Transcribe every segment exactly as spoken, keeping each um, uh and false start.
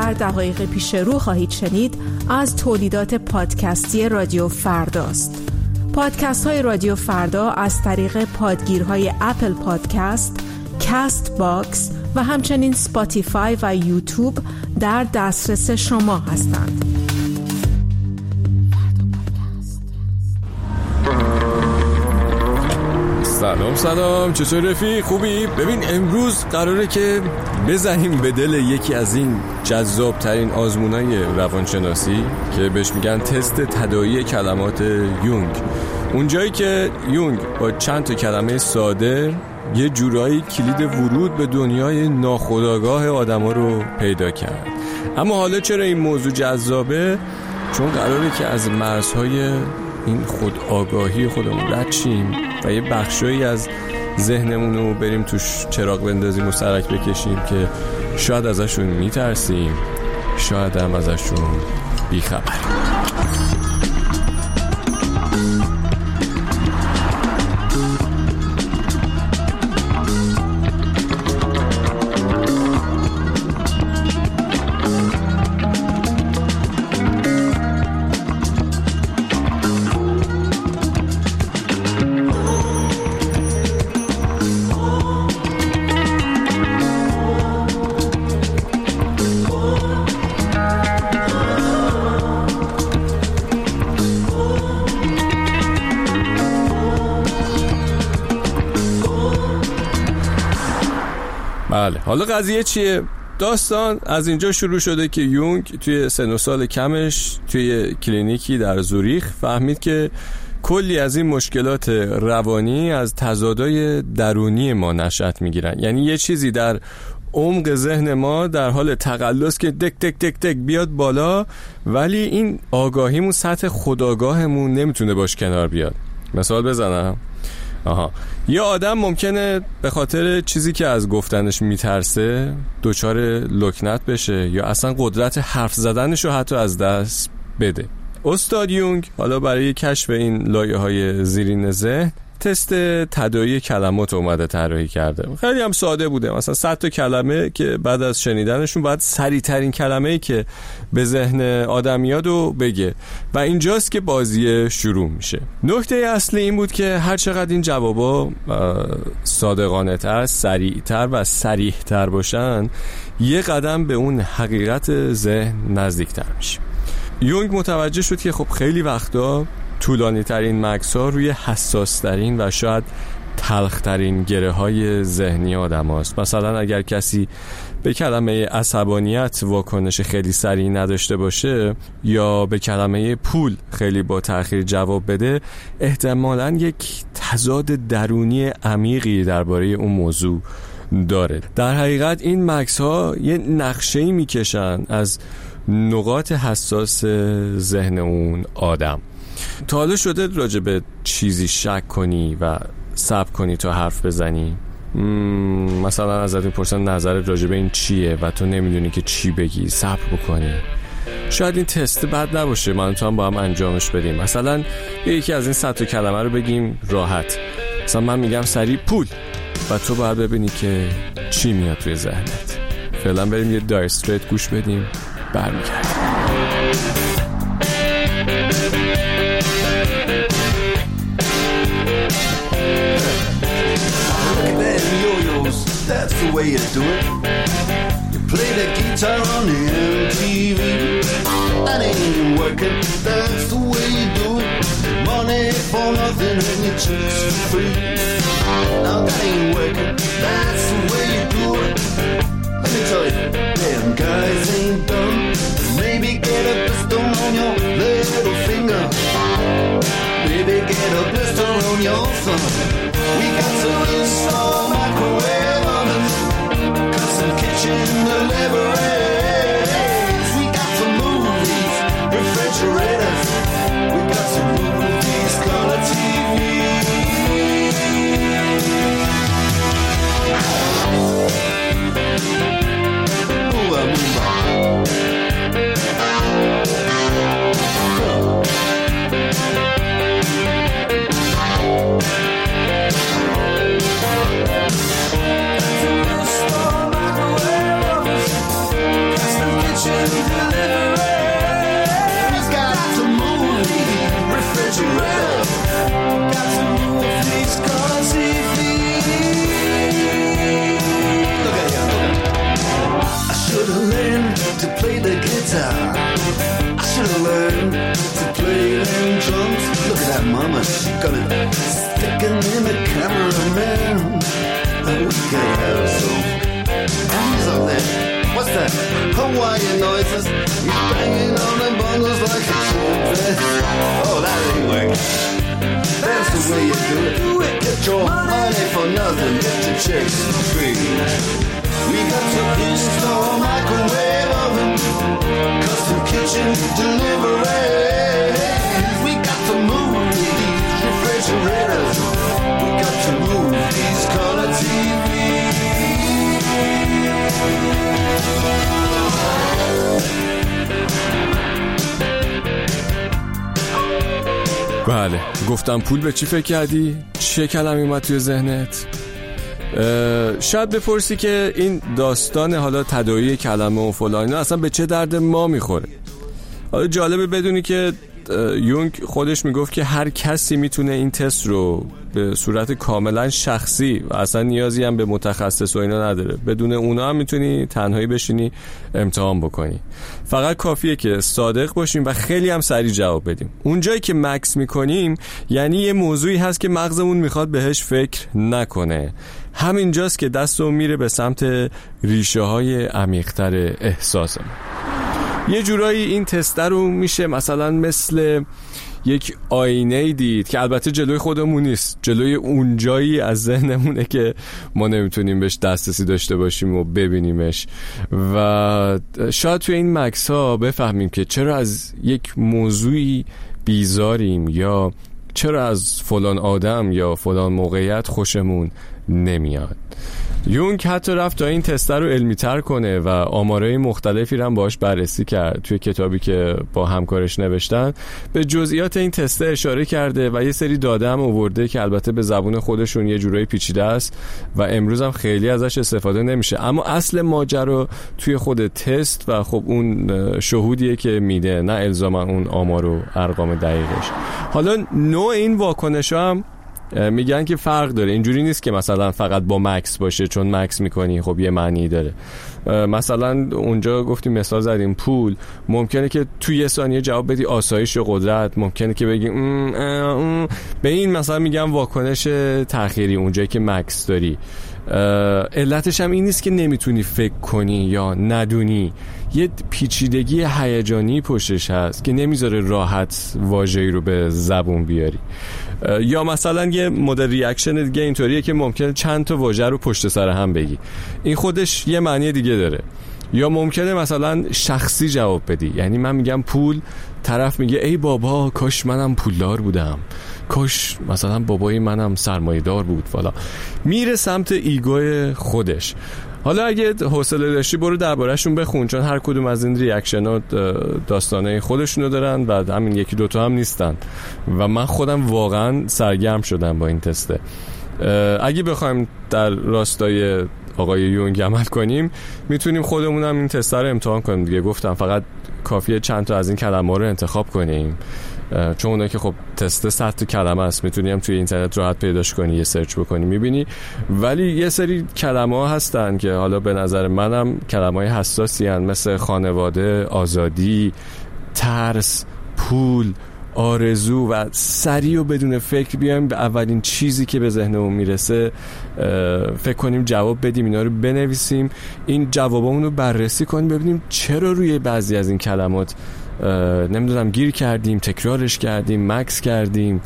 در دقایق پیش رو خواهید شنید از تولیدات پادکستی رادیو فرداست. پادکست های رادیو فردا از طریق پادگیرهای اپل پادکست، کست باکس و همچنین سپاتیفای و یوتیوب در دسترس شما هستند. سلام سلام، چطور رفیق؟ خوبی؟ ببین امروز قراره که بزنیم به دل یکی از این جذاب ترین آزمونای روانشناسی که بهش میگن تست تداعی کلمات یونگ. اونجایی که یونگ با چند تا کلمه ساده یه جورایی کلید ورود به دنیای ناخودآگاه آدما رو پیدا کرد. اما حالا چرا این موضوع جذابه؟ چون قراره که از مرزهای این خود آگاهی خودمون رد شیم و یه بخشایی از ذهنمون رو بریم توش چراغ بندازیم و سرک بکشیم که شاید ازشون میترسیم، شاید هم ازشون بیخبریم. بله، حالا قضیه چیه؟ داستان از اینجا شروع شده که یونگ توی سن و سال کمش توی کلینیکی در زوریخ فهمید که کلی از این مشکلات روانی از تضادهای درونی ما نشأت میگیرن. یعنی یه چیزی در عمق ذهن ما در حال تقلص که دک دک دک دک بیاد بالا، ولی این آگاهیمون، سطح خودآگاهمون نمیتونه باش کنار بیاد. مثال بزنم. آها، یه آدم ممکنه به خاطر چیزی که از گفتنش میترسه دچار لکنت بشه یا اصلا قدرت حرف زدنش رو حتی از دست بده. استاد یونگ حالا برای کشف این لایه‌های زیرین ذهن تست تداعی کلمات اومده طراحی کرده. خیلی هم ساده بوده، مثلا صد تا کلمه که بعد از شنیدنشون باید سریع ترین کلمه‌ای که به ذهن آدم میاد رو بگه و اینجاست که بازی شروع میشه. نکته اصلی این بود که هر چقدر این جوابا صادقانه تر، سریع تر و صریح تر باشن، یه قدم به اون حقیقت ذهن نزدیک تر میشه. یونگ متوجه شد که خب خیلی وقتا طولانی ترین مکث ها روی حساس ترین و شاید تلخ ترین گره های ذهنی آدم هاست. مثلا اگر کسی به کلمه عصبانیت واکنش خیلی سریع نداشته باشه یا به کلمه پول خیلی با تأخیر جواب بده، احتمالاً یک تضاد درونی عمیقی درباره اون موضوع داره. در حقیقت این مکث ها یه نقشه‌ای میکشن از نقاط حساس ذهن اون آدم. تا حالا شده راجع به چیزی شک کنی و صبر کنی تا حرف بزنی؟ مثلا ازت میپرسن نظرت راجع به این چیه و تو نمیدونی که چی بگی، صبر بکنی. شاید این تست بد نباشه، من تو هم با هم انجامش بدیم. مثلا یکی از این صد تا کلمه رو بگیم راحت. مثلا من میگم سریع پول و تو باید ببینی که چی میاد توی ذهنت. فعلا بریم یه دایر استریت گوش بدیم، برمیگردیم. That's the way you do it. You play the guitar on the M T V. That ain't working. That's the way you do it. Money for nothing and your chicks for free. Now that ain't working. That's the way you do it. Let me tell you, damn guys ain't dumb. Maybe get a pistol on your little finger. Maybe get a blister on your thumb. We got to install microwave ovens, custom kitchen deliveries. We got to move these refrigerators. We got to move these color T Vs. Move on, move on. Christmas tree. We got a pistol, microwave oven, custom kitchen deliveries. We got to move these refrigerators. We got to move these color T Vs. بله، گفتم پول به چی فکر کردی؟ چه کلمی اومد توی ذهنت؟ شاید بپرسی که این داستان حالا تداعی کلمه و فلان اینا اصلا به چه درد ما میخوره. حالا جالبه بدونی که یونگ خودش میگفت که هر کسی میتونه این تست رو به صورت کاملا شخصی و اصلا نیازی هم به متخصص و اینا نداره، بدون اونا هم میتونی تنهایی بشینی امتحان بکنی. فقط کافیه که صادق باشیم و خیلی هم سریع جواب بدیم. اونجایی که مکس میکنیم یعنی یه موضوعی هست که مغزمون میخواد بهش فکر نکنه. همینجاست که دستمون میره به سمت ریشه های عمیق‌تر احساسمون. یه جورایی این تست رو میشه مثلا مثل یک آینه دید که البته جلوی خودمون نیست، جلوی اونجایی از ذهنمونه که ما نمیتونیم بهش دسترسی داشته باشیم و ببینیمش. و شاید توی این مکس ها بفهمیم که چرا از یک موضوعی بیزاریم یا چرا از فلان آدم یا فلان موقعیت خوشمون نمیاد. یونگ حتی رفت تا این تست رو علمی تر کنه و آمارهای مختلفی رو هم باهاش بررسی کرد. توی کتابی که با همکارش نوشتن به جزئیات این تست اشاره کرده و یه سری داده هم آورده که البته به زبون خودشون یه جورایی پیچیده است و امروز هم خیلی ازش استفاده نمیشه، اما اصل ماجرا توی خود تست و خب اون شهودیه که میده، نه الزاما اون آمار و ارقام دقیقش. حالا نوع این واکنش‌ها هم میگن که فرق داره، اینجوری نیست که مثلا فقط با مکس باشه، چون مکس میکنی خب یه معنی داره. مثلا اونجا گفتیم مثال زدیم پول، ممکنه که توی یه ثانیه جواب بدی آسایش و قدرت، ممکنه که بگی ام ام. به این مثلا میگن واکنش تأخیری اونجایی که مکس داری. علتش هم این نیست که نمیتونی فکر کنی یا ندونی، یه پیچیدگی هیجانی پشتش هست که نمیذاره راحت واژه‌ای رو به زبون بیاری. یا مثلا یه مدل ریاکشن دیگه اینطوریه که ممکنه چند تا واژه رو پشت سر هم بگی، این خودش یه معنی دیگه داره. یا ممکنه مثلا شخصی جواب بدی، یعنی من میگم پول، طرف میگه ای بابا کاش منم پولدار بودم، کاش مثلا بابای منم سرمایه‌دار بود فلان. میره سمت ایگو خودش. حالا اگه حوصله داشتی برو درباره‌شون بخون، چون هر کدوم از این ریاکشن‌ها داستانه خودشونو دارن و همین یکی دوتا هم نیستن و من خودم واقعا سرگرم شدم با این تسته. اگه بخوایم در راستای آقای یونگ عمل کنیم میتونیم خودمون هم این تست رو امتحان کنیم دیگه. گفتم فقط کافیه چند تا از این کلمه رو انتخاب کنیم، چون اونایی که خب تست صد تا کلمه است، میتونی هم توی اینترنت راحت پیداش کنی، یه سرچ بکنی میبینی. ولی یه سری کلمه ها هستن که حالا به نظر منم کلمه های حساسی هستن، مثل خانواده، آزادی، ترس، پول، آرزو و سریع و بدون فکر بیایم به اولین چیزی که به ذهنمون میرسه فکر کنیم، جواب بدیم، اینا رو بنویسیم، این جوابامون رو بررسی کنیم، ببینیم چرا روی بعضی از این کلمات نمیدونم گیر کردیم، تکرارش کردیم، مکس کردیم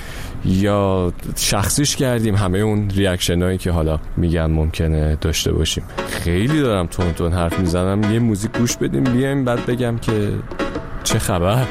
یا شخصیش کردیم. همه اون ریاکشن هایی که حالا میگن ممکنه داشته باشیم. خیلی دارم تون تون حرف میزنم، یه موزیک گوش بدیم بیایم بعد بگم که چه خبر.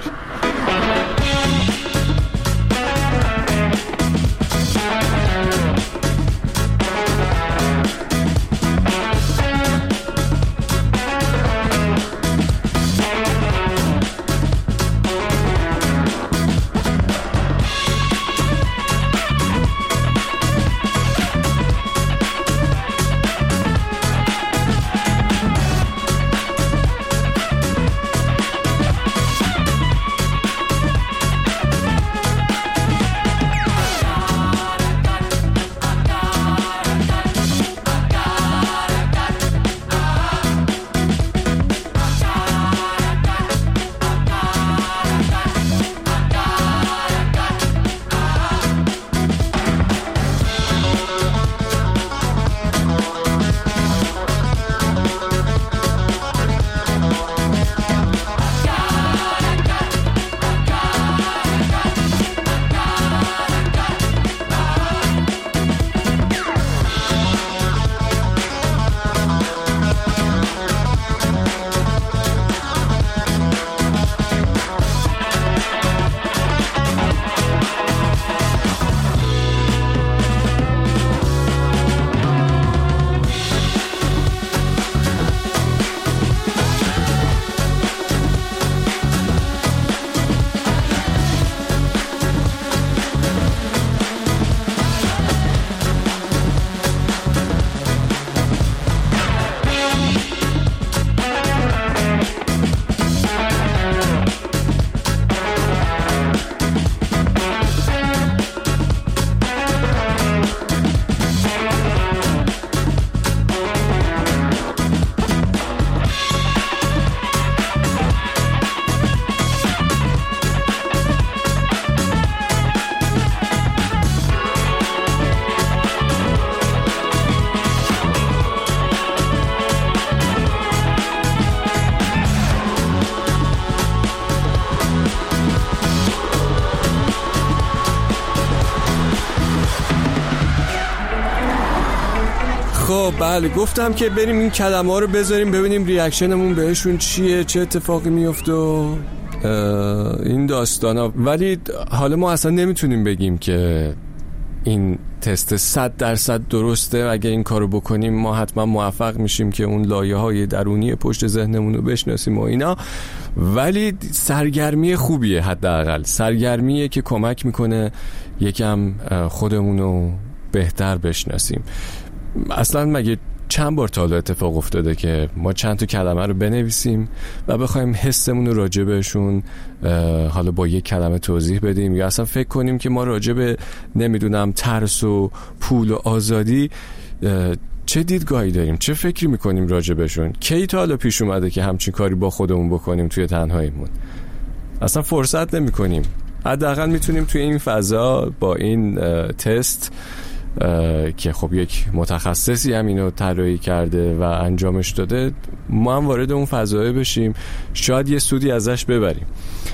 خب بله، گفتم که بریم این کلمه ها رو بذاریم ببینیم ریاکشنمون بهشون چیه، چه اتفاقی میفته و این داستان ها. ولی حالا ما اصلا نمیتونیم بگیم که این تست صد درصد درسته. اگه این کارو بکنیم ما حتما موفق میشیم که اون لایه های درونی پشت ذهنمون رو بشناسیم و اینا. ولی سرگرمی خوبیه، حداقل سرگرمیه که کمک میکنه یکم خودمون رو بهتر بشناسیم. اصلا مگه چند بار تا حالا اتفاق افتاده که ما چند تا کلمه رو بنویسیم و بخوایم حسمون رو راجع بهشون حالا با یک کلمه توضیح بدیم، یا اصلا فکر کنیم که ما راجع به نمیدونم ترس و پول و آزادی چه دیدگاهی داریم، چه فکری میکنیم راجع بهشون؟ کی تا حالا پیش اومده که همچین کاری با خودمون بکنیم توی تنهاییمون؟ اصلا فرصت نمیکنیم. حداقل میتونیم توی این فضا با این تست که خب یک متخصصی هم اینو طراحی کرده و انجامش داده، ما هم وارد اون فضایه بشیم، شاید یه سودی ازش ببریم.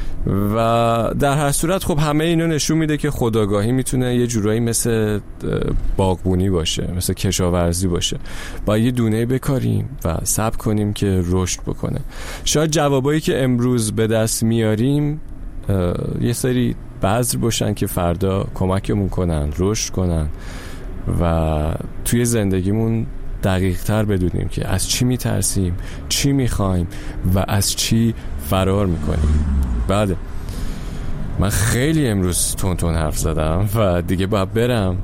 و در هر صورت خب همه اینو نشون میده که خودآگاهی میتونه یه جورایی مثل باغبونی باشه، مثل کشاورزی باشه. با یه دونه بکاریم و صبر کنیم که رشد بکنه. شاید جوابایی که امروز به دست میاریم یه سری بذر باشن که فردا کمکمون کنن رشد کنن و توی زندگیمون دقیق تر بدونیم که از چی میترسیم، چی میخوایم و از چی فرار میکنیم. بعد من خیلی امروز تون تون حرف زدم و دیگه باید برم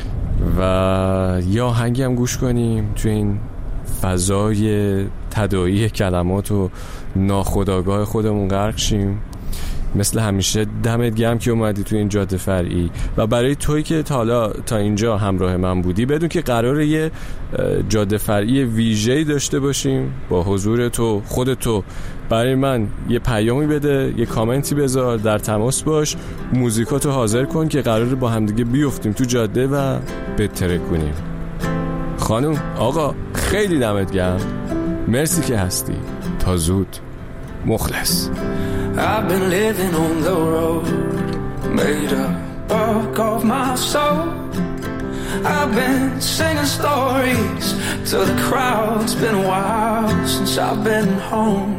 و یا آهنگی هم گوش کنیم توی این فضای تداعی کلمات و ناخودآگاه خودمون غرق شیم. مثل همیشه دمت گرم که اومدی تو این جاده فرعی و برای تویی که تا حالا تا اینجا همراه من بودی بدون که قراره یه جاده فرعی ویژه‌ای داشته باشیم با حضور تو. خود تو برای من یه پیامی بده، یه کامنتی بذار، در تماس باش، موزیکاتو حاضر کن که قراره با همدیگه بیفتیم تو جاده و بترک کنیم. خانم آقا خیلی دمت گرم، مرسی که هستی. تا زود. مخلص. I've been living on the road, made a buck of my soul. I've been singing stories to the crowd. It's been a while since I've been home.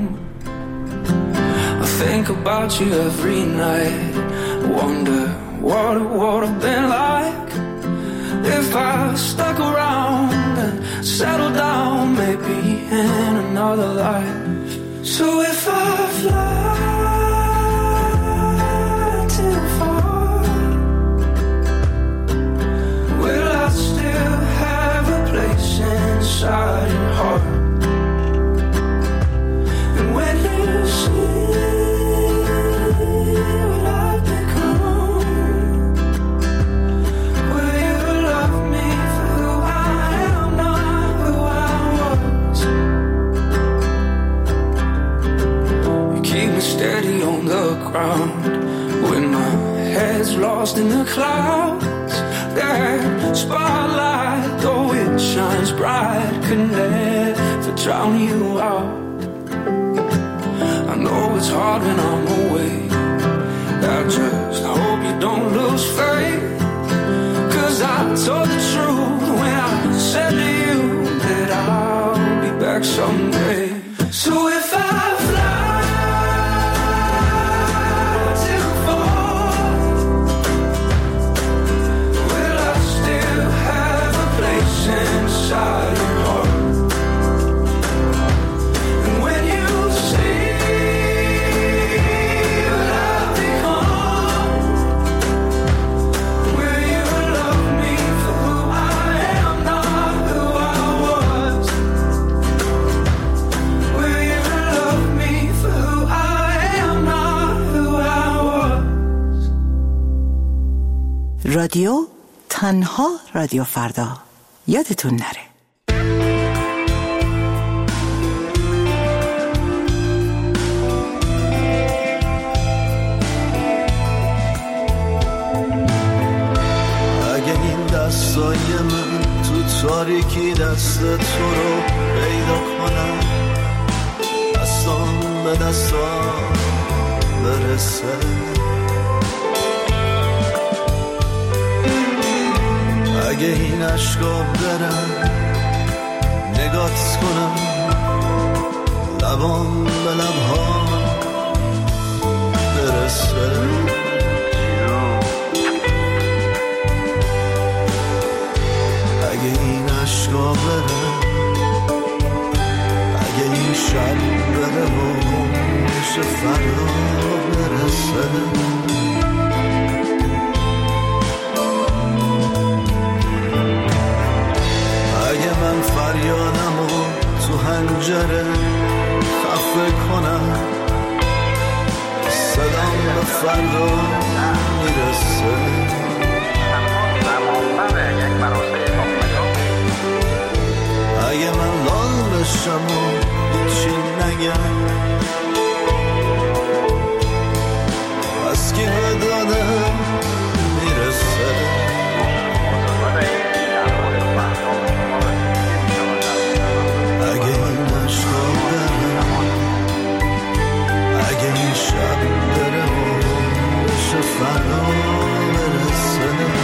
I think about you every night, wonder what it would have been like if I stuck around and settled down, maybe in another life. So if I fly inside your heart, and when you see what I've become, will you love me for who I am, not who I was? You keep me steady on the ground when my head's lost in the clouds. That spotlight, though it shines bright, could never drown you out. I know it's hard when I'm away, I just hope you don't lose faith, 'cause I told the truth when I said to you that I'll be back someday. So if I fly inside your heart, and when you see what I've become, will you love me for who I am, not who I was? Will you love me for who I am, not who I was? رادیو تنها رادیو فردا، یادتون نره. اگه این دستای من تو تاریکی دست تو رو پیدا کنم، دستان به دستان برسه، اگه این عشقا برن نگات کنم لبان به لبها برسه اگه این عشقا بره اگه این شب بره و میشه فردا برسه اگه من فریادمو تو حنجره خفه کنم صدام به فردا میرسه اگه من لال بشم و هیچی نگم پس که دادم میرسه اگه این عشقا بره اگه این شب بره و بشه فردا برسه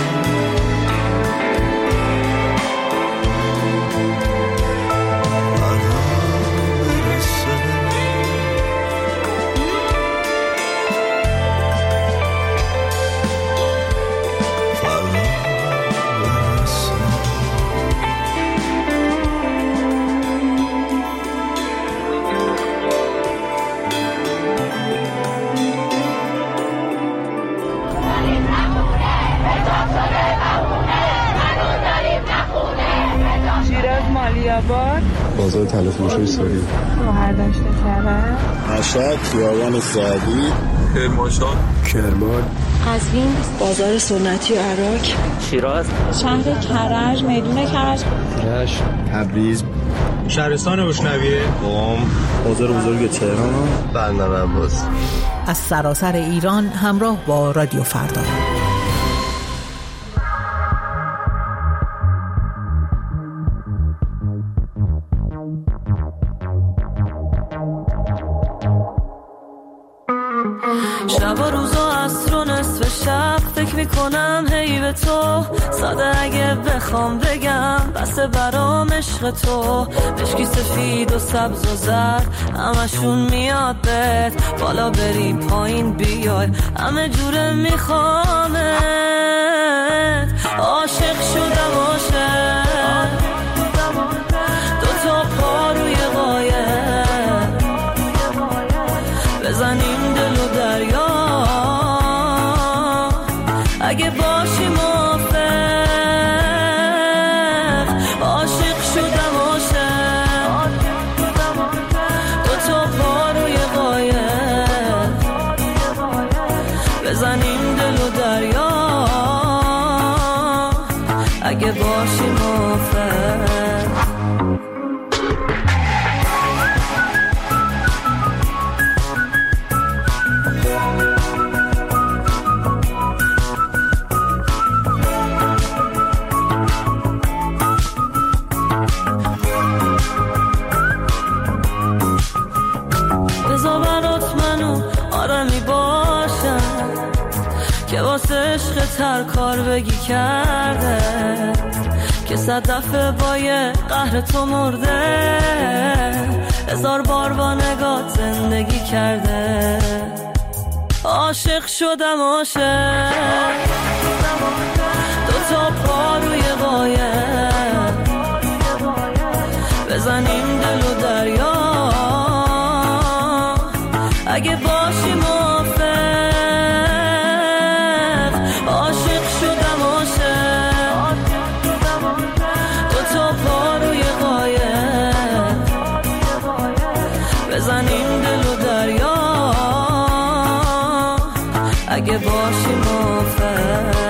بازار طلا فروشی سوری شوهر داشته کرده مشهد خیابان سعدی کرمانشاه کرمان قزوین بازار سنتی عراق شیراز شهر کرج میدون کرج رشت تبریز شهرستان بشنویه قم بازار بزرگ تهران بندر عباس از سراسر ایران همراه با رادیو فردا. شب و روزا عصر و نصف شب فکر میکنم هی به تو ساده اگه بخوام بگم بس برام عشق تو مشکی سفید و سبز و زرد همشون میاد بهت بالا بری پایین بیای همه جوره میخوامت عاشق شدم عاشق دو تا پا روی قایق بزنیم دل و دریا اگه باشی موافق عاشق شدم عاشق دو تا پا روی قایق بزنیم دل و دریا اگه باشی موافق که واسه عشق تر کار بگی کرده که صد دفعه با یه قهر تو مرده هزار بار با نگات زندگی کرده عاشق شدم عاشق دو تا پا روی قایق بزنیم دل و دریا اگه باشی موافق عاشق شدم عاشق دو تا پا روی قایق بزنیم دل و دریا اگه باشی موافق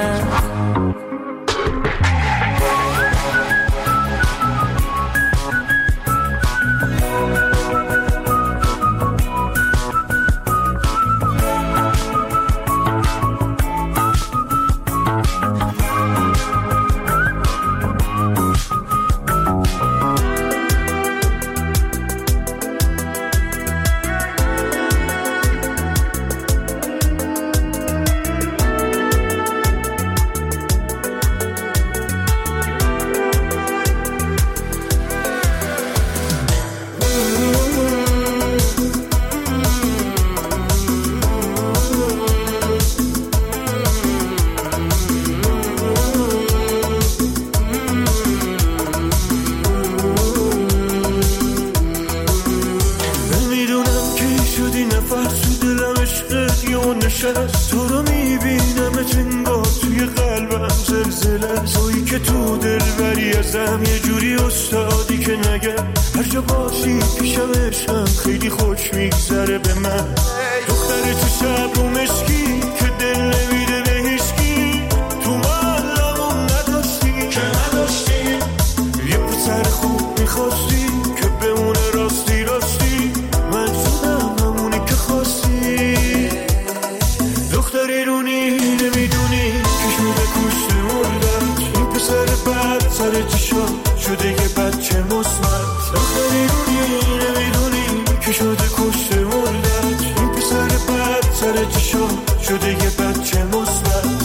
میبینم انگار توی قلبم زلزله، تویی که تو دل بری ازم یه جوری استادی که نگم هر جا باشی پیشم عشقم خیلی خوش میگذره به من. دختر تو شب رو مشکی که دل نمیده به هیچکی، تو محلمون نداشتی که نداشتی، یه پسر خوب میخواستی که بمونه راستی راستی، من شدم همونی که خواستی. دختری رونی نمیدونی که شده کشته مردم، این پسر بد سر چشا شده یه بچه مصمت. دختری رونی نمیدونی که شده کشته مردم، این پسر بد سر چشا شده یه بچه مصمت.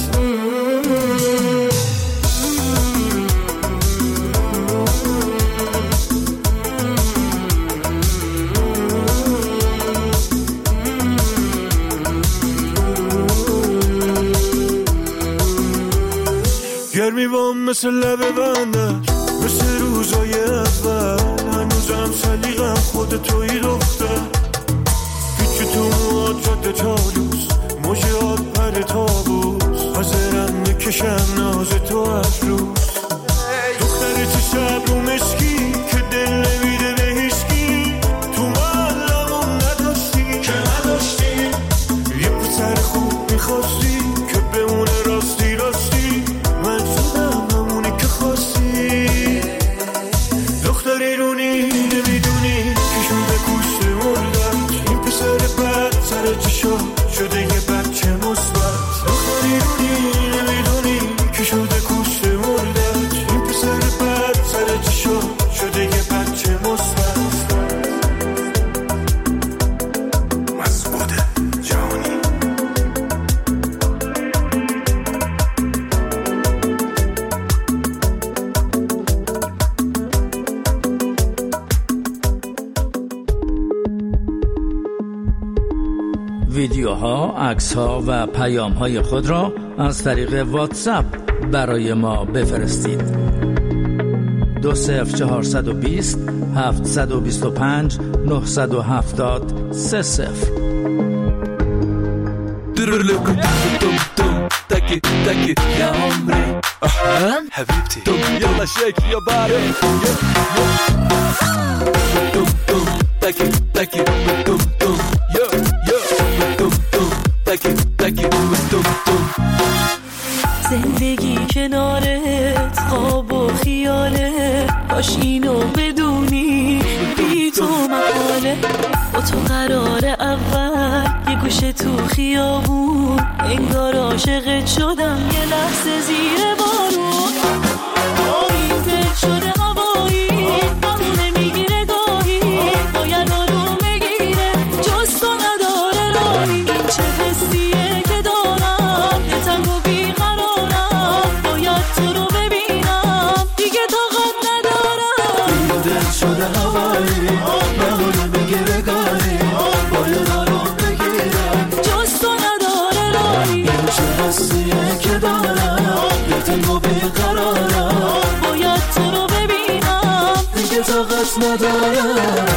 گرمی بام مثل لبه بندش، مثل روزای اول، هنوزم سلیقم خود توی دختر. پیچ تو مواد جاده چالوس، موجه پر تابوس، حاضرم بکشم ناز تو از روز. دختر تو شب رو مشکی که دل نمیده به هیچکی، تو محلمون نداشتی که نداشتی، یه پسر خوب میخواستی که بمونه راستی راستی، من شدم همونی که خواستی. دختری رونی نمیدونی که شده کشته مردم، این پسر بد سر چشا شده یه بچه مثبت. دختری رونی نمیدونی که شده کشته مردم، این پسر بد سر چشا شده یه بچه مثبت. مسعود جهانی. ویدیوها، عکس‌ها و پیام‌های خود را از طریق واتساپ برای ما بفرستید. دو صفر چهارصد و بیست هفتصد و بیست و پنج نهصد و هفتاد سه صفر. تاكي تاكي يا عمري حبيبتي يلا شيك يا باري توم توم تاكي تاكي توم توم يو يو توم توم تاكي تاكي توم توم. زندگی کنارت خواب و خیاله، باش اینو بدونی بی تو محاله. با تو قرار اول یه گوشه تو خیابون، انگار عاشقت شدم یه لحظه زیر بارون. این دل شده هوایی همونه میگیره گاهی، باید آروم بگیره جز تو نداره راهی. این چه حسیه که دارم یه تنگ و بیقرارم، باید تو رو ببینم دیگه طاقت ندارم. این دل شده هوایی همونه میگیره گاهی، باید آروم بگیره جز تو نداره راهی. این چه حسیه که دارم یه تنگ و بیقرارم، باید تو رو ببینم دیگه طاقت ندارم.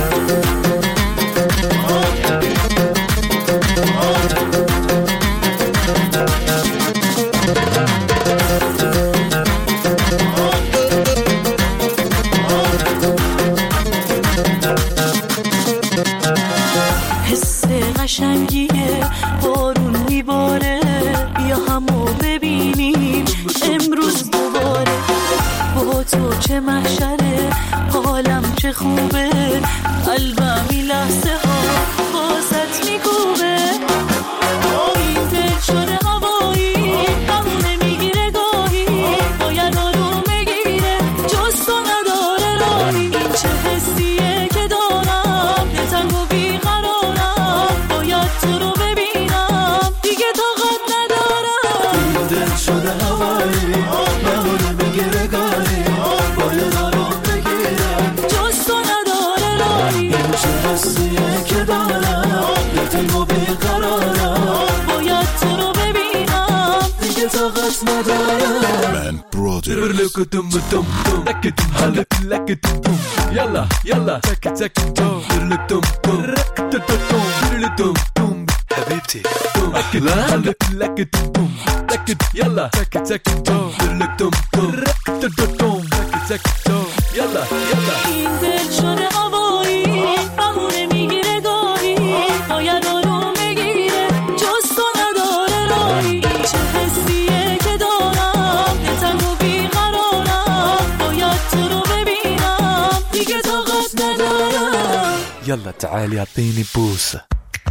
حس قشنگیه بارون میباره، بیا همو ببینیم امروز دوباره. با تو چه محشره حالم چه خوبه، قلبم این لحظه ها بازت میکوبه. این دل شده هوایی همونه میگیره گاهی، باید آروم بگیره جز تو نداره راهی. این چه حسیه که دارم یه تنگ و بیقرارم، باید تو رو ببینم دیگه طاقت ندارم. این دل شده هوایی همونه میگیره گاهی، باید آروم بگیره جز تو نداره راهی. این چه حسیه که دارم یه تنگ و بیقرارم، باید تو رو ببینم دیگه طاقت ندارم. لك دم دم دم لك دم لك لك دم يلا يلا تك تك دم لك دم دم دم دم دم حبيبتي این دل شده آوایی بهونه میگیره گاهی باید آروم بگیره جز تو نداره راهی چه حسیه که دارم تنگ و بیقرارم باید تو رو ببینم دیگه طاقت ندارم يلا تعالي اعطيني بوسة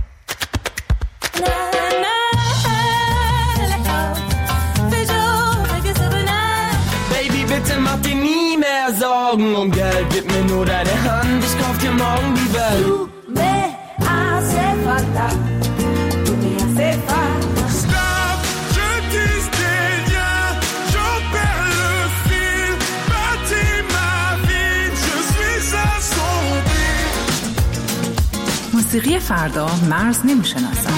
Baby, bitte mach dir nie mehr Sorgen um Geld. Gib mir nur deine Hand, ich kauf dir morgen die Welt. Du me hace falta, tu me hace falta. Stop, je dis des liens, j'en perds le fil. Bâtis ma vie, je suis assombri. موسیقی فردا مرز نمیشناسم.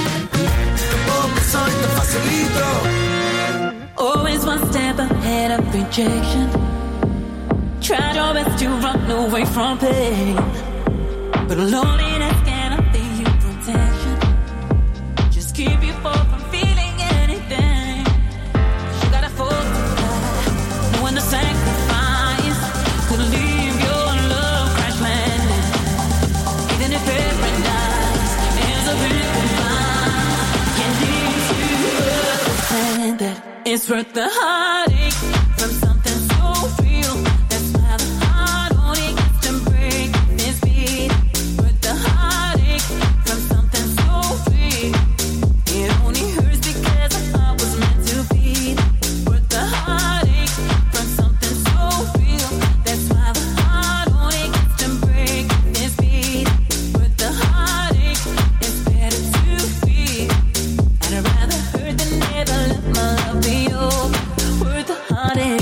Always one step ahead of rejection. Try your best to run away from pain, but loneliness cannot be your protection. Just keep you far from feeling anything. You gotta fall to fly, knowing the sacrifice could leave your love crash landing. Even if paradise is a big goodbye, can't leave you understand that it's worth the heartache from something so real. That's why the heart only gets to break this beat. Worth the heartache from something so real. It only hurts because the heart was meant to beat. Worth the heartache from something so real. That's why the heart only gets to break this beat. Worth the heartache, it's better to feel. I'd rather hurt than never let my love be over. Worth the heartache.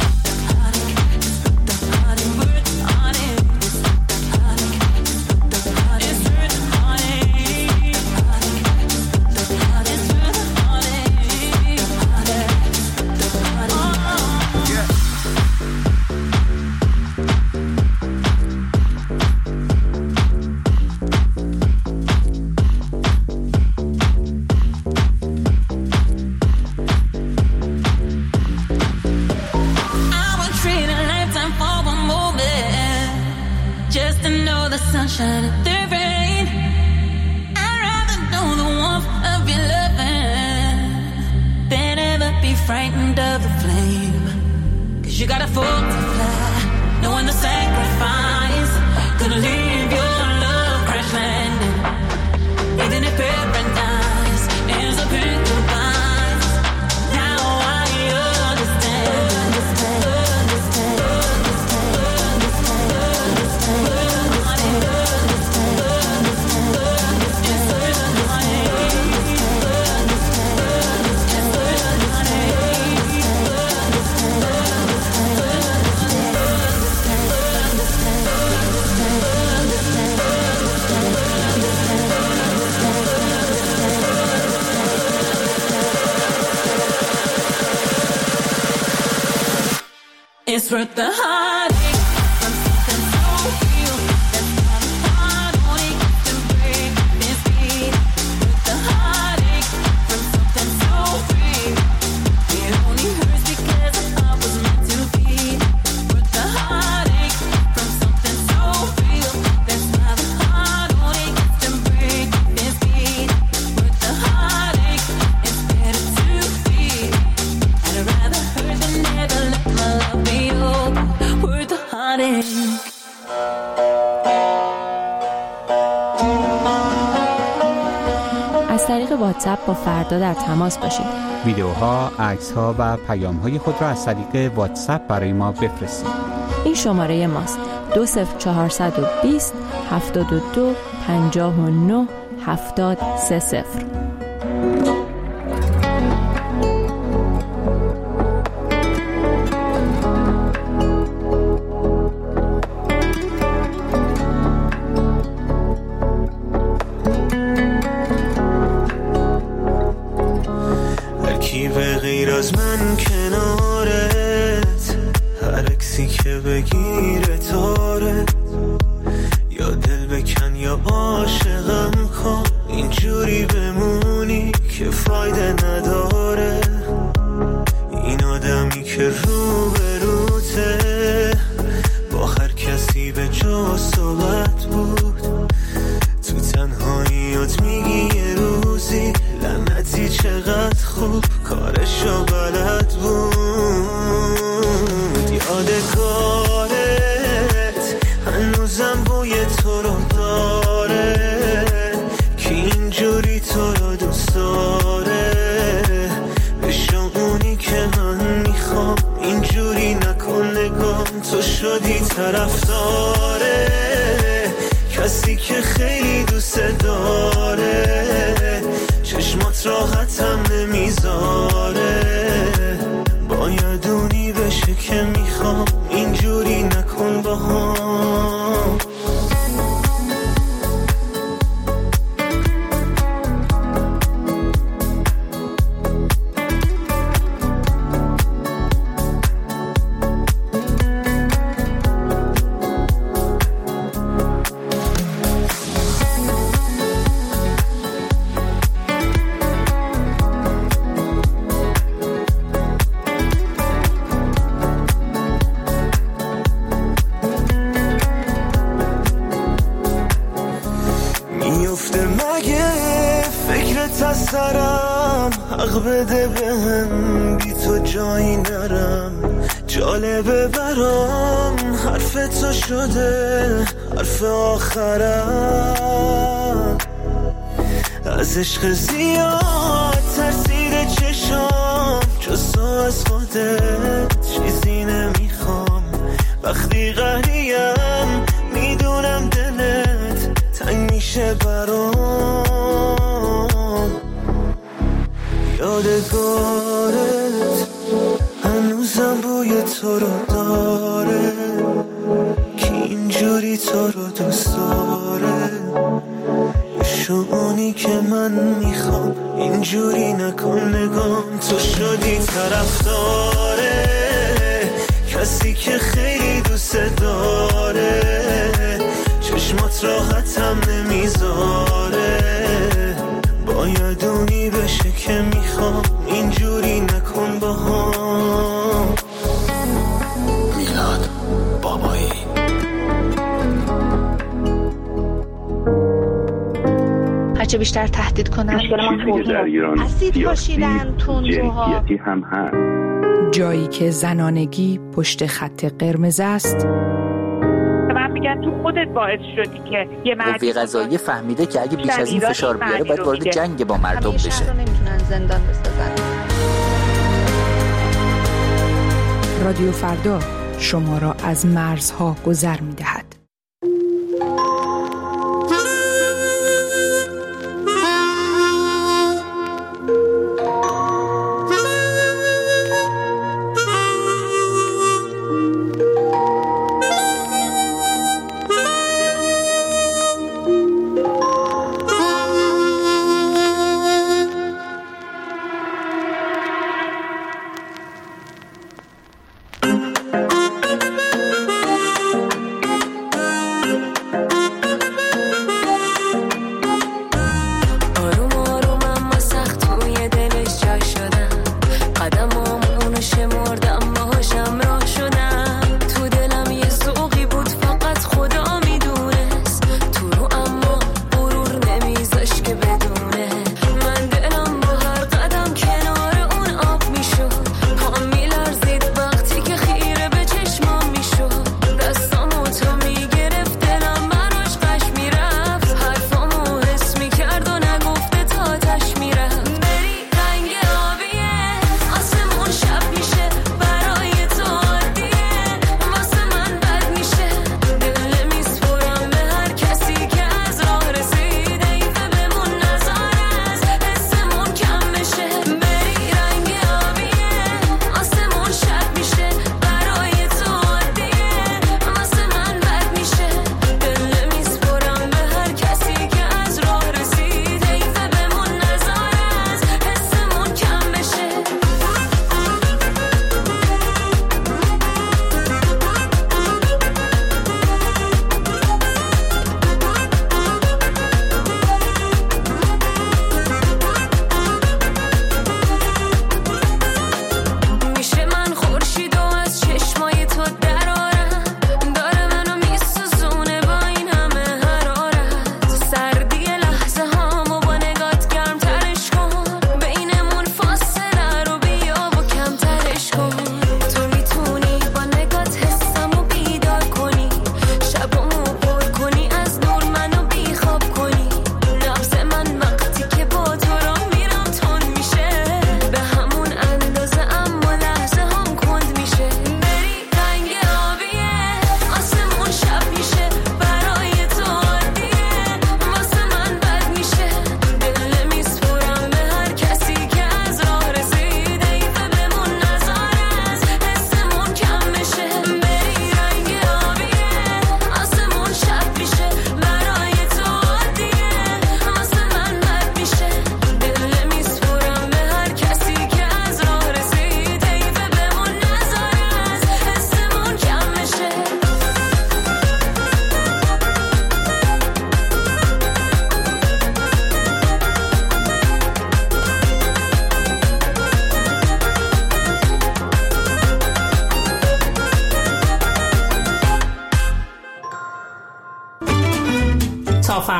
Sunshine and the rain. I'd rather know the warmth of your loving than ever be frightened of the flame. Cause you gotta fall to fly, knowing the sacrifice could leave your love crash landing. Even if paradise is a big goodbye, now I understand, understand, understand, understand, understand, understand. It's worth the heartache from something so real. That's why the heart only gets to break this beat. Worth the heartache from something so real. It only hurts because the heart was meant to be. Worth the heartache from something so real. That's why the heart only gets to break this beat. Worth the heartache, it's better to feel. I'd rather hurt than never let my love be over. Worth the heartache. از طریق واتساپ با فردا در تماس باشید. ویدیوها، عکس‌ها و پیام‌های خود را از طریق واتساپ برای ما بفرستید. این شماره ماست: دو صفر چهارصد و بیست هفتاد و دو پنجاه و نه هفتاد سه صفر. به غیر از من کنارت، هر اکسی که بگیره تارت، یا دل بکن یا عاشقم کن، اینجوری بمونی که فایده نداره. این آدمی که رو به روته با هر کسی به جا صحبت بود، تو تنهاییات میگی یه روزی لعنتی چقدر خوب کارشو بلد بود. یادگارت هنوزم بوی تو رو داره که اینجوری تو رو دوست داره. بشو اونی که من میخوام، اینجوری نکن نگام، تو شدی طرفداره کسی که خیلی دوست داره. چشمات راحتم نمیذاره، باید اونی بشه که میخوام، اینجوری نکن با هم. سرم حق بده بهم، بی تو جایی نرم. جالبه برام حرف تو شده حرف آخرم. از عشق زیاد ترسیده چشام، جز تو از خودت چیزی نمیخوام. وقتی قهریم میدونم دلت تنگ میشه برام. یادگارت هنوزم بوی تو رو داره که اینجوری تو رو دوست داره. شونی که من میخوام، اینجوری نکن نگام، تو شدی طرفداره کسی که خیلی دوست داره. چشمات راحتم نمیذاره، باید اونی بشه که میخوام، اینجوری نکن با هم. میلاد بابایی. هرچه بیشتر تهدید کنن چیزی که در ایران اسید پاشیدن، تندروها جنسیتی هم هست. جایی که زنانگی پشت خط قرمز است. من میگم تو خودت باعث شدی که یه مرد قوه قضاییه فهمیده که اگه بیش از این فشار بیاره باید وارد جنگ با مردم بشه. همیشه رو نمیتونن زندان بسازن. رادیو فردا شما را از مرزها گذر می‌دهد.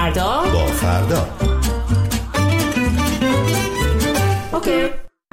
فردا با فردا. اوکی.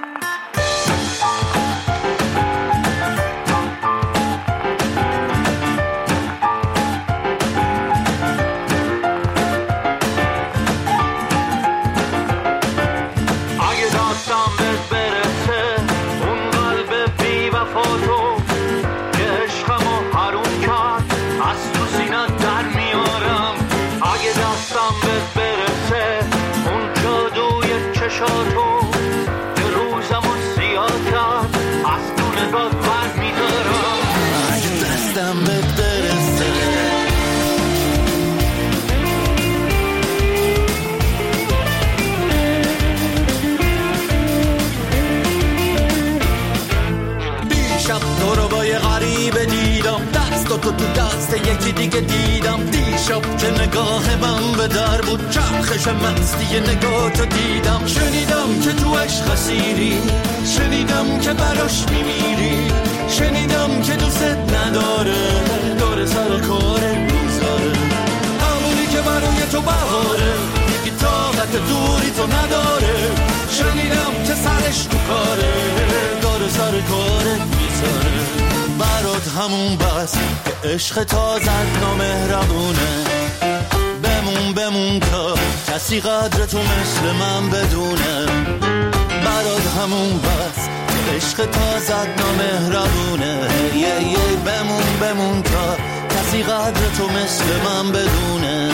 تو تو دست یکی دیگه دیدم دیشب که نگاه من به در بود چرخش مستی نگاه تو دیدم شنیدم که تو عشق اسیری شنیدم که براش میمیری شنیدم که دوست نداره داره سر کاره میذاره همونی که برای تو بهاره یکی طاقت دوری تو نداره شنیدم که سرش تو کاره داره سر کاره میذاره برات همون بس که عشق تازه نامهربونه بمون بمون تا کسی قدر تو مثل من بدونه برات همون بس که عشق تازه نامهربونه یه یه بمون بمون تا کسی قدر تو مثل من بدونه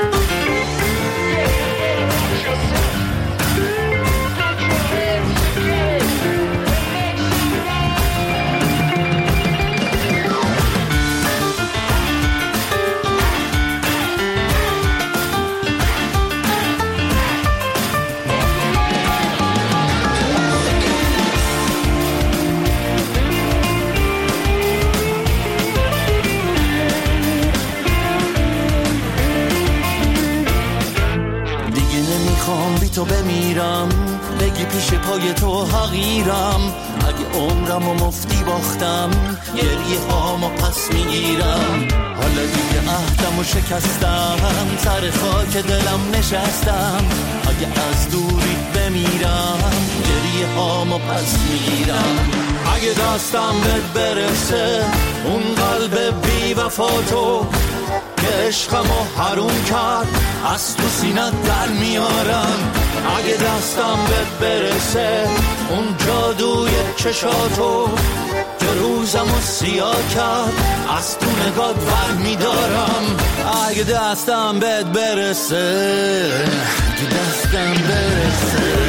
تو بمیرم بگی پیش پای تو حقیرم اگه عمرم و مفتی باختم گریه هامو پس میگیرم حالا دیگه عهدم و شکستم سر خاک دلم نشستم اگه از دوری بمیرم گریه هامو پس میگیرم اگه دستم بهت برسه اون قلب بی وفا تو که عشقمو حروم کرد از تو سینت در میارم اگه دستم بهت برسه اون جادوی چشاتو که روزمو سیاه کرد از تو نگات بر میدارم اگه دستم بهت برسه اگه دستم برسه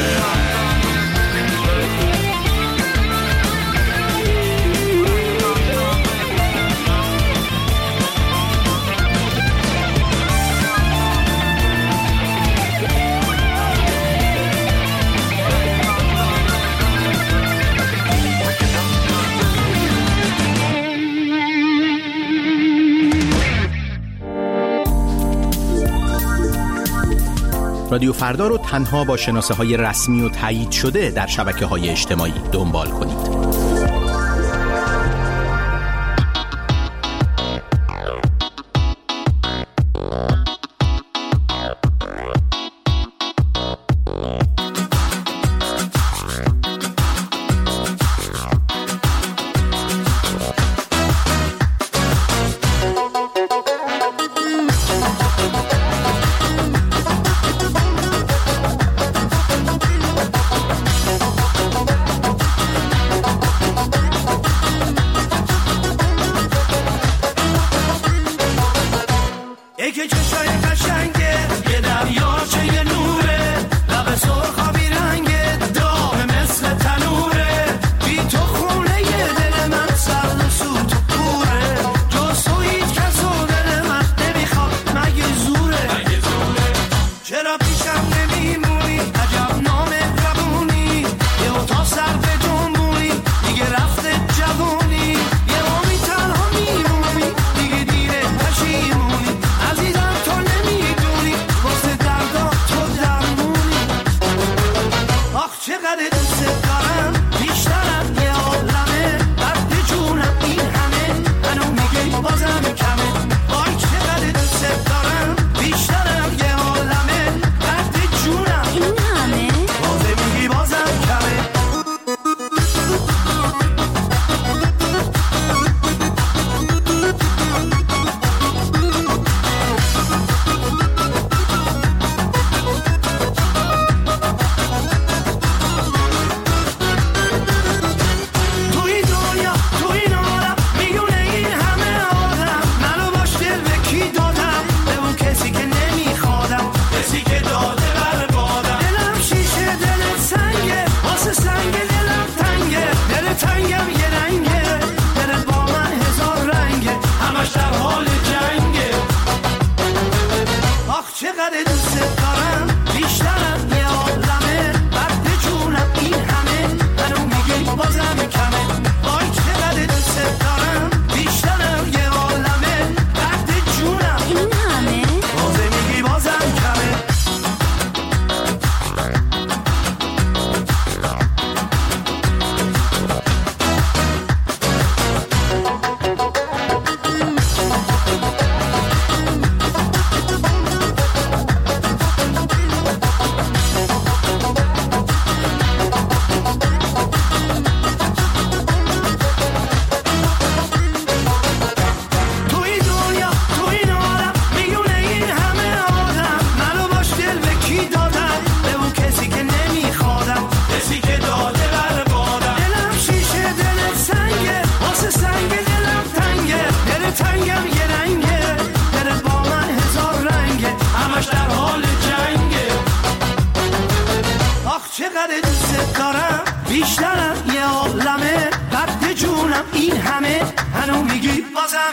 رادیو فردا رو تنها با شناسه های رسمی و تایید شده در شبکه های اجتماعی دنبال کنید.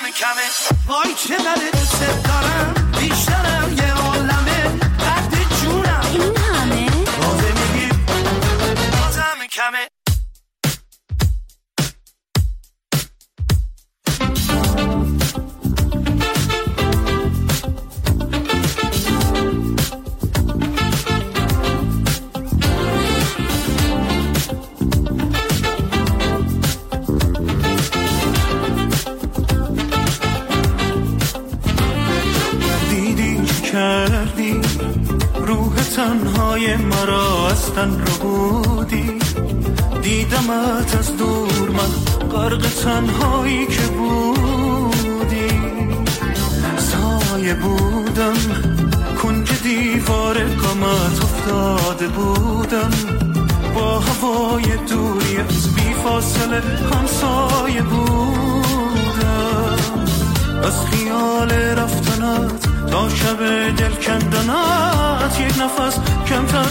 کمه وای چقدر دوست دارم بیشترم یه عالمه قد جونم این همه بازه میگی بازم کمه کردی روح تنهای مرا از تن رو بودی دیدمت از دور من غرق تنهایی که بودی سایه بودم کنج دیوار غمت افتاده بودم با هوای دوری از بی فاصله همسایه بودم از خیال رفتنت تا شب دل کندنت یک نفس کمتر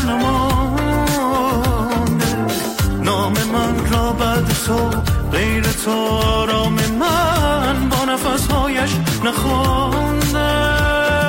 نمانده نام من را بعد تو غیر تو آرام من با نفسهایش نخوانده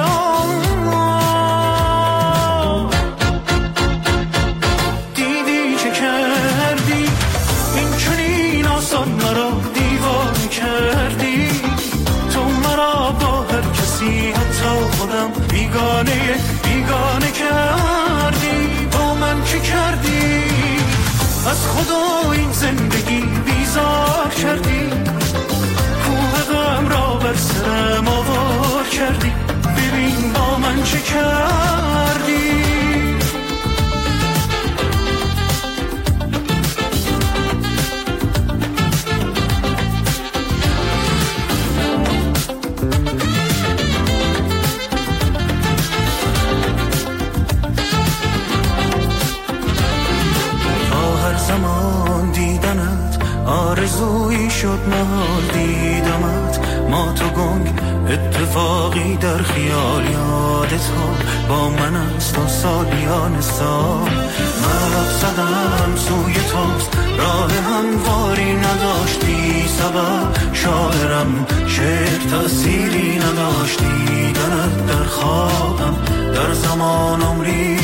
دیدی چه کردی این چنین آسان مرا دیوانه کردی تو مرا با هر کسی خودم بیگانه بیگانه کردی با من چی کردی از خدا این زندگی بیزار کردی کوه غم را بر سرم آوار کردی ببین با من چی کردی زمان دیدنت آرزویی شد محال دیدمت ما تو گنگ اتفاقی در خیال یادت ها با من است و سالیان سال مرد زدم سوی توست راه همواری نداشتی سبب شاعرم شعر تأثیری نداشتی دیدنت در خوابم در زمان عمری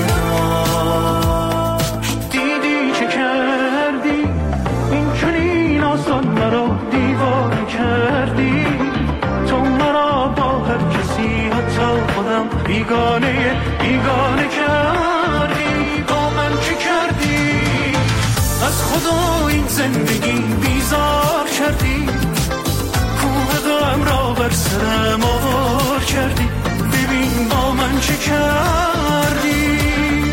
آسان مرا دیوانه کردی تو مرا با هر کسی حتی خودم بیگانه بیگانه کردی با من چی کردی از خدا این زندگی بیزار کردی کوه غم را بر سرم آوار کردی ببین با من چی کردی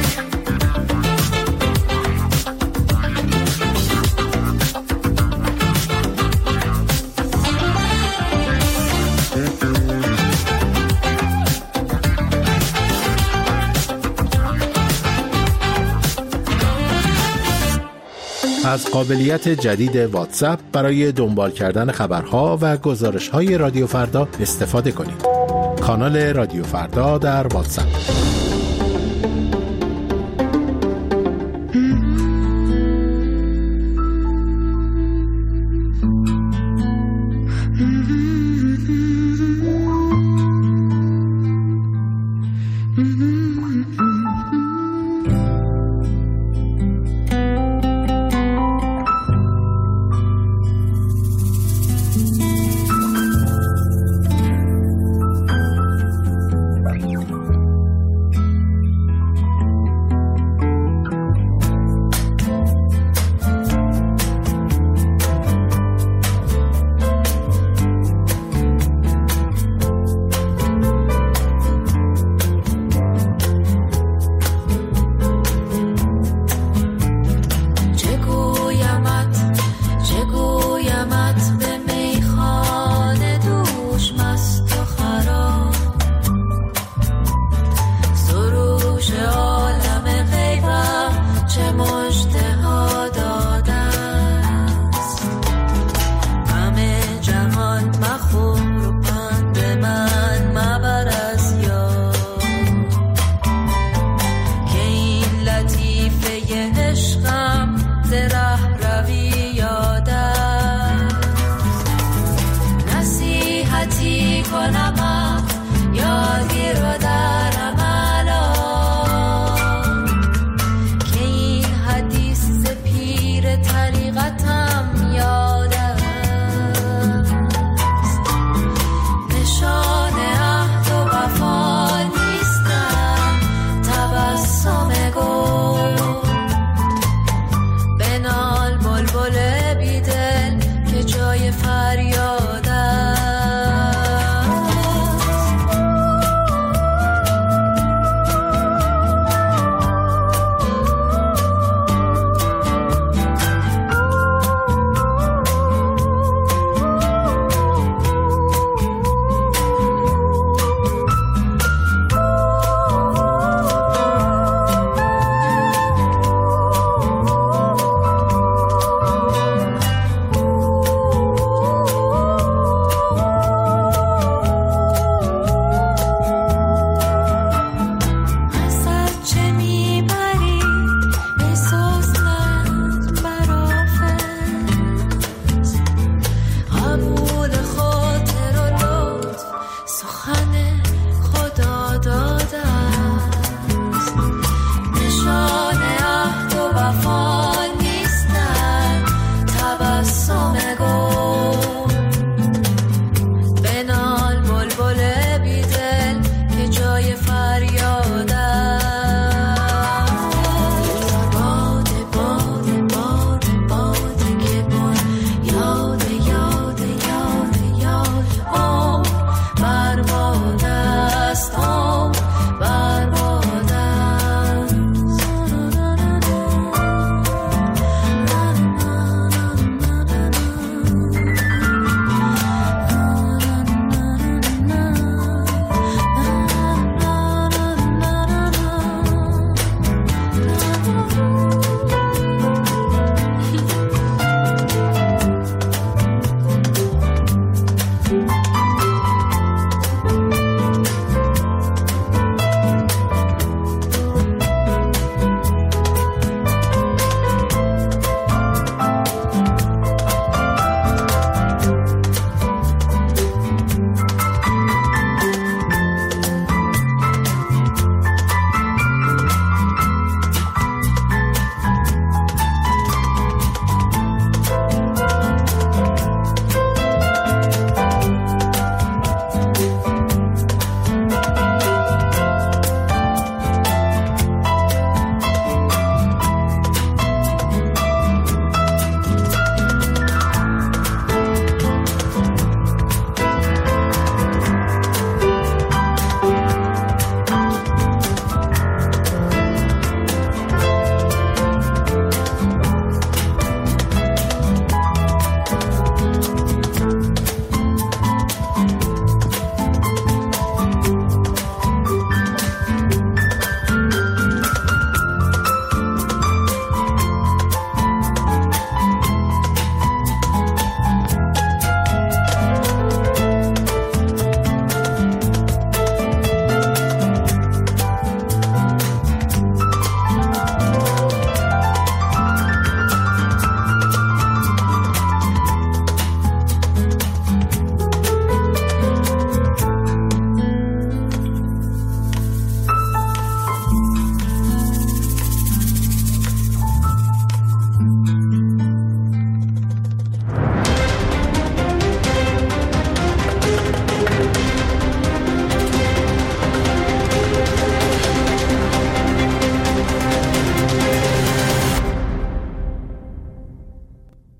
از قابلیت جدید واتساپ برای دنبال کردن خبرها و گزارش‌های رادیو فردا استفاده کنید. کانال رادیو فردا در واتساپ.